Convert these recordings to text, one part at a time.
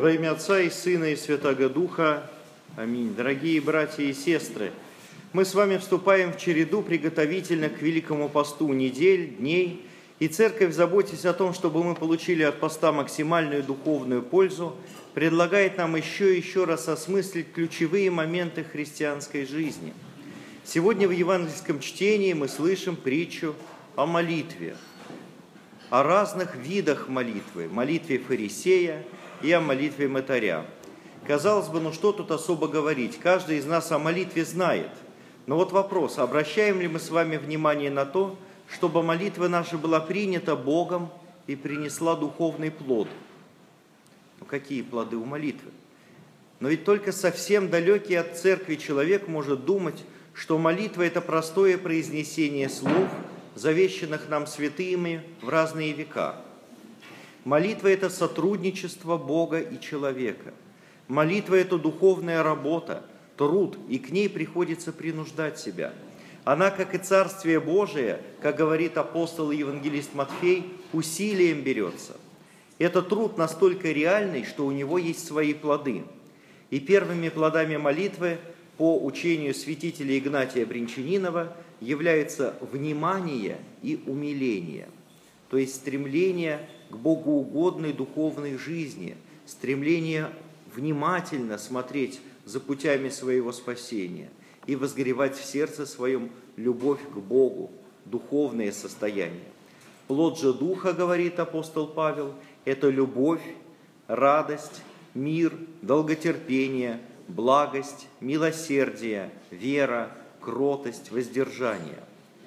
Во имя Отца и Сына и Святаго Духа. Аминь. Дорогие братья и сестры, мы с вами вступаем в череду приготовительных к Великому посту недель, дней, и Церковь, заботясь о том, чтобы мы получили от поста максимальную духовную пользу, предлагает нам еще раз осмыслить ключевые моменты христианской жизни. Сегодня в евангельском чтении мы слышим притчу о молитве, о разных видах молитвы, молитве фарисея и о молитве мытаря. Казалось бы, что тут особо говорить? Каждый из нас о молитве знает. Но вот вопрос, обращаем ли мы с вами внимание на то, чтобы молитва наша была принята Богом и принесла духовный плод? Какие плоды у молитвы? Но ведь только совсем далекий от церкви человек может думать, что молитва – это простое произнесение слов, завещанных нам святыми в разные века. Молитва – это сотрудничество Бога и человека. Молитва – это духовная работа, труд, и к ней приходится принуждать себя. Она, как и Царствие Божие, как говорит апостол и евангелист Матфей, усилием берется. Это труд настолько реальный, что у него есть свои плоды. И первыми плодами молитвы, по учению святителя Игнатия Бринчанинова, являются внимание и умиление, то есть стремление к богоугодной духовной жизни, стремление внимательно смотреть за путями своего спасения и возгоревать в сердце своем любовь к Богу, духовное состояние. Плод же Духа, говорит апостол Павел, это любовь, радость, мир, долготерпение, благость, милосердие, вера, кротость, воздержание.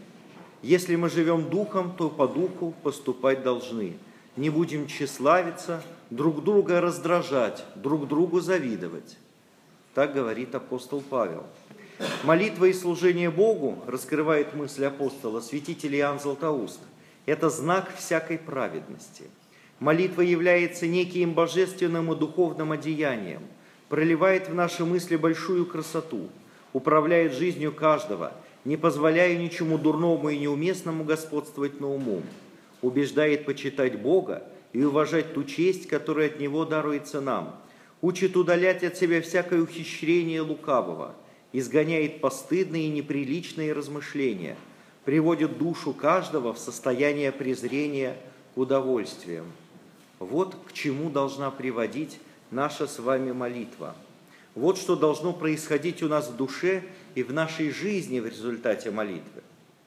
Если мы живем духом, то по духу поступать должны. Не будем тщеславиться, друг друга раздражать, друг другу завидовать. Так говорит апостол Павел. Молитва и служение Богу, раскрывает мысль апостола, святитель Иоанн Златоуст, это знак всякой праведности. Молитва является неким божественным и духовным одеянием, проливает в наши мысли большую красоту, управляет жизнью каждого, не позволяя ничему дурному и неуместному господствовать на уму, убеждает почитать Бога и уважать ту честь, которая от Него даруется нам, учит удалять от себя всякое ухищрение лукавого, изгоняет постыдные и неприличные размышления, приводит душу каждого в состояние презрения к удовольствиям. Вот к чему должна приводить наша с вами молитва. Вот что должно происходить у нас в душе и в нашей жизни в результате молитвы.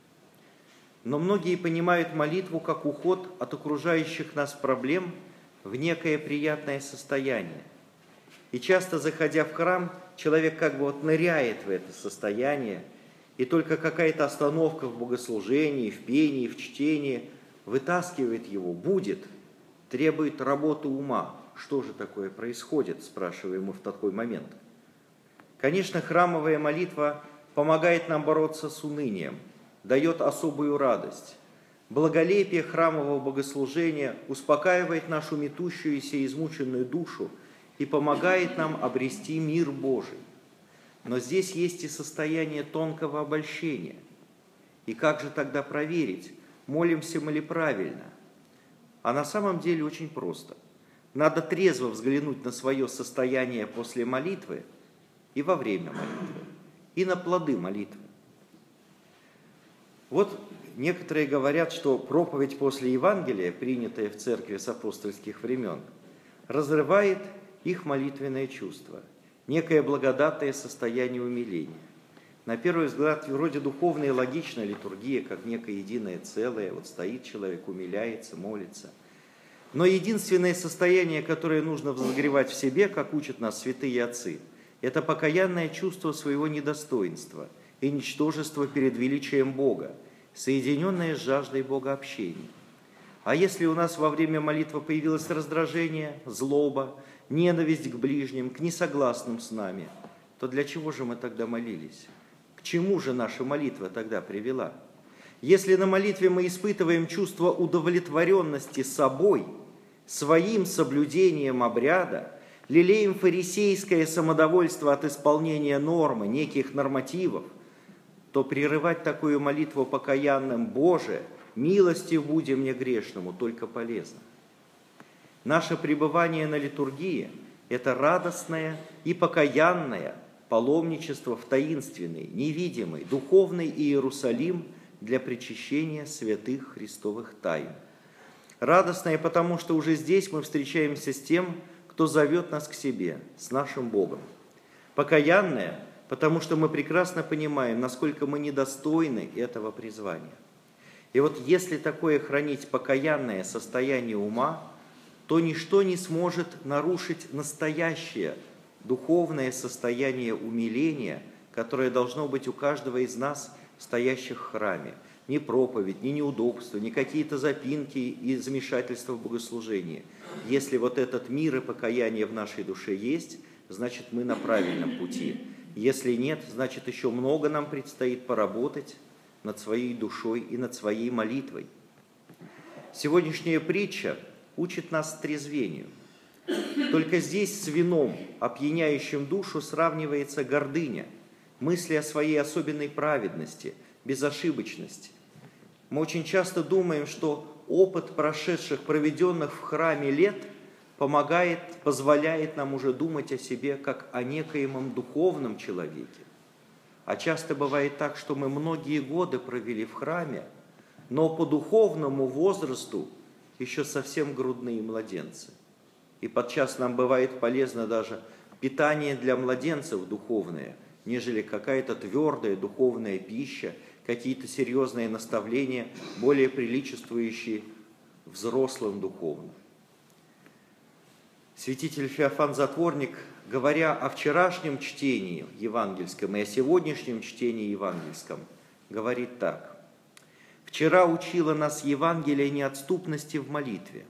Но многие понимают молитву как уход от окружающих нас проблем в некое приятное состояние. И часто, заходя в храм, человек как бы ныряет в это состояние, и только какая-то остановка в богослужении, в пении, в чтении вытаскивает его, будет, требует работы ума. Что же такое происходит, спрашиваем мы в такой момент. Конечно, храмовая молитва помогает нам бороться с унынием, дает особую радость. Благолепие храмового богослужения успокаивает нашу метущуюся и измученную душу и помогает нам обрести мир Божий. Но здесь есть и состояние тонкого обольщения. И как же тогда проверить, молимся мы ли правильно? А на самом деле очень просто. Надо трезво взглянуть на свое состояние после молитвы и во время молитвы, и на плоды молитвы. Вот некоторые говорят, что проповедь после Евангелия, принятая в церкви с апостольских времен, разрывает их молитвенное чувство, некое благодатное состояние умиления. На первый взгляд, вроде духовная и логичная литургия, как некое единое целое, стоит человек, умиляется, молится. Но единственное состояние, которое нужно возгревать в себе, как учат нас святые отцы, это покаянное чувство своего недостоинства и ничтожества перед величием Бога, соединенное с жаждой богообщения. А если у нас во время молитвы появилось раздражение, злоба, ненависть к ближним, к несогласным с нами, то для чего же мы тогда молились? К чему же наша молитва тогда привела? Если на молитве мы испытываем чувство удовлетворенности собой, своим соблюдением обряда, лелеем фарисейское самодовольство от исполнения нормы, неких нормативов, то прерывать такую молитву покаянным: «Боже, милостив будем мне грешному», только полезно. Наше пребывание на литургии это радостное и покаянное паломничество в таинственный, невидимый, духовный Иерусалим для причащения святых Христовых тайн. Радостное, потому что уже здесь мы встречаемся с тем, кто зовет нас к себе, с нашим Богом. Покаянное, потому что мы прекрасно понимаем, насколько мы недостойны этого призвания. И вот если такое хранить покаянное состояние ума, то ничто не сможет нарушить настоящее духовное состояние умиления, которое должно быть у каждого из нас, стоящих в храме. Ни проповедь, ни неудобства, ни какие-то запинки и замешательства в богослужении. Если вот этот мир и покаяние в нашей душе есть, значит, мы на правильном пути. Если нет, значит, еще много нам предстоит поработать над своей душой и над своей молитвой. Сегодняшняя притча учит нас трезвению. Только здесь с вином, опьяняющим душу, сравнивается гордыня, мысли о своей особенной праведности, безошибочности. Мы очень часто думаем, что опыт прошедших, проведенных в храме лет позволяет нам уже думать о себе как о некоемом духовном человеке. А часто бывает так, что мы многие годы провели в храме, но по духовному возрасту еще совсем грудные младенцы. И подчас нам бывает полезно даже питание для младенцев духовное, нежели какая-то твердая духовная пища, какие-то серьезные наставления, более приличествующие взрослым духовно. Святитель Феофан Затворник, говоря о вчерашнем чтении евангельском и о сегодняшнем чтении евангельском, говорит так. «Вчера учила нас Евангелие неотступности в молитве,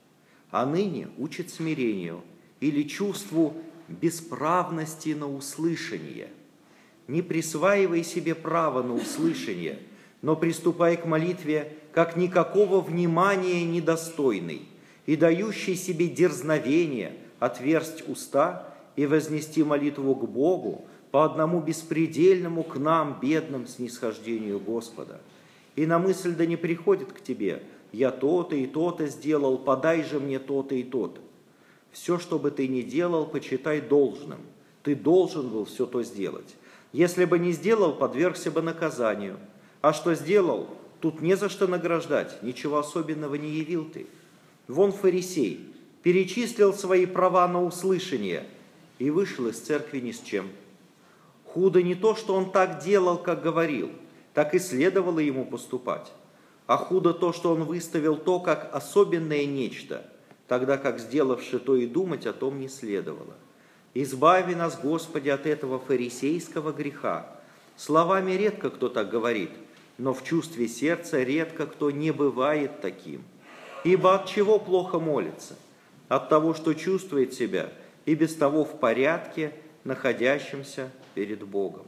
а ныне учит смирению или чувству бесправности на услышание. Не присваивай себе право на услышание, но приступай к молитве, как никакого внимания недостойный, и дающий себе дерзновение отверсть уста и вознести молитву к Богу по одному беспредельному к нам, бедным, снисхождению Господа. И на мысль да не приходит к тебе: я то-то и то-то сделал, подай же мне то-то и то-то. Все, что бы ты ни делал, почитай должным. Ты должен был все то сделать. Если бы не сделал, подвергся бы наказанию. А что сделал, тут не за что награждать, ничего особенного не явил ты. Вон фарисей перечислил свои права на услышание и вышел из церкви ни с чем. Худо не то, что он так делал, как говорил, так и следовало ему поступать. А худо то, что он выставил то, как особенное нечто, тогда как, сделавши то, и думать о том не следовало. Избави нас, Господи, от этого фарисейского греха. Словами редко кто так говорит, но в чувстве сердца редко кто не бывает таким. Ибо от чего плохо молится? От того, что чувствует себя и без того в порядке, находящимся перед Богом.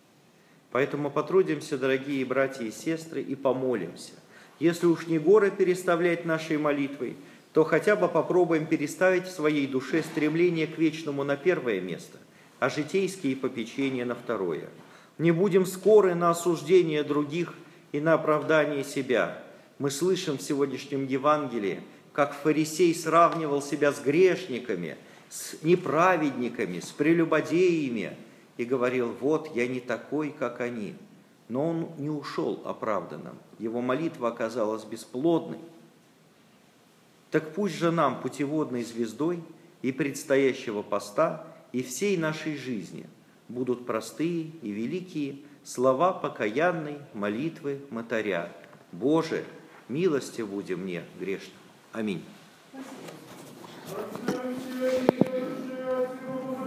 Поэтому потрудимся, дорогие братья и сестры, и помолимся. Если уж не горы переставлять нашей молитвой, то хотя бы попробуем переставить в своей душе стремление к вечному на первое место, а житейские попечения на второе. Не будем скоры на осуждение других и на оправдание себя. Мы слышим в сегодняшнем Евангелии, как фарисей сравнивал себя с грешниками, с неправедниками, с прелюбодеями, и говорил: вот я не такой, как они. Но он не ушел оправданным, его молитва оказалась бесплодной. Так пусть же нам, путеводной звездой и предстоящего поста, и всей нашей жизни будут простые и великие слова покаянной молитвы мытаря: Боже, милостив буди мне грешным. Аминь.